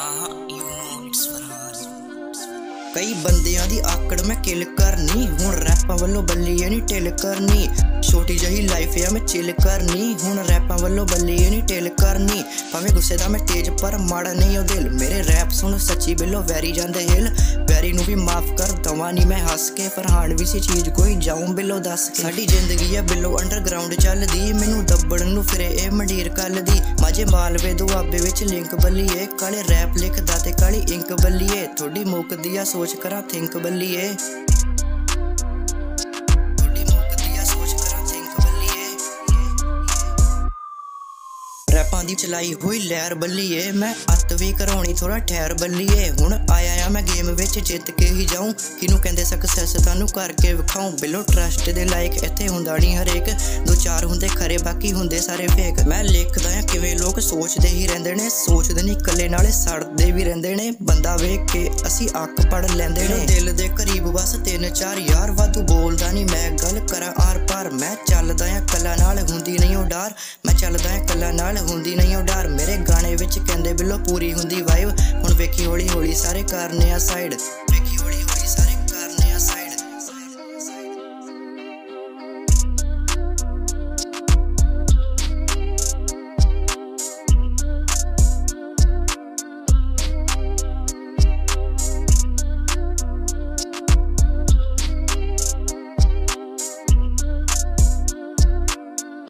कई बंदियां दी आकड़ मैं किल करनी हुण रैपां वल्लों बल्लिए नी टिल करनी छोटी जही लाइफ या मैं चिल करनी हुण रैपां वल्लों बल्लिए नी टिल करनी भावें गुस्से दा मैं तेज पर माड़ा नहीं ओ दिल मेरे रैप सुन सच्ची बिलो वैरी जांदे हिल वैरी नूं भी माफ कर दवां नी मैं हस के फरहान भी सी चीज कोई जाऊं बिलो दस के साडी जिंदगी है बिलो अंडरग्राउंड चलदी मैनू दब्बड़ नूं फिरे ए मंडीर कलदी माझे मालवे दुआबे विच लिंक बल्लीए काले रैप लिखदा ते काली इंक बल्लीए थोड़ी मुकदी आ सोच करा थिंक बल्लीए रैपां दी चलाई हुई लैर बल्लीए मैं अत भी कराउणी थोड़ा ठहर बल्लीए हुण आया मैं गेम विच जित के ही जाऊं किनू कहंदे सक्सैस तानू करके विखाऊं बिलो ट्रस्ट दे लाइक इत्थे हुंदा नहीं हरेक दो चार हुंदे खरे बाकी हुंदे सारे फेक मैं लिखदा आ किवें लोग सोचदे ही रहिंदे ने सोचदे नहीं कल्ले नाले सड़दे भी रहिंदे ने बंदा वेख के असी अक पड़ लैंदे ने दिल दे करीब बस 3-4 यार वाधू बोलदा नहीं मैं गल करा आर पार मैं चलदा आ कल्ला नाल हुंदी नहीं ओ डर मैं चलदा आ कल्ला नाल हुंदी नहीं ओ डर मेरे गाने विच कहंदे बिलो पूरी हुंदी वाइब हुण वेखी हौली हौली सारे करने आ साइड